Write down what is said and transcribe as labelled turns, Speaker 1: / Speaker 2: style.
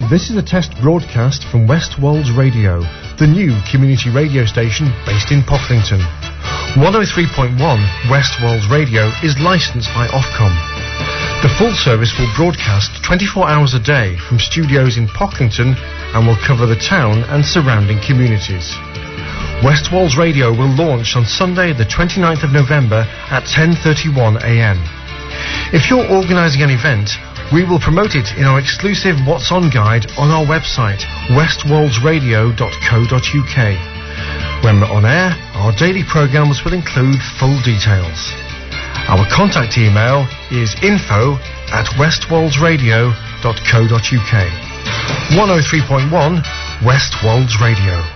Speaker 1: This is a test broadcast from West Wolds Radio, the new community radio station based in Pocklington. 103.1 West Wolds Radio is licensed by Ofcom. The full service will broadcast 24 hours a day from studios in Pocklington and will cover the town and surrounding communities. West Wolds Radio will launch on Sunday the 29th of November at 10:31 a.m. If you're organising an event, we will promote it in our exclusive What's On guide on our website, westwoldsradio.co.uk. When we're on air, our daily programmes will include full details. Our contact email is info@westwoldsradio.co.uk. 103.1 West Wolds Radio.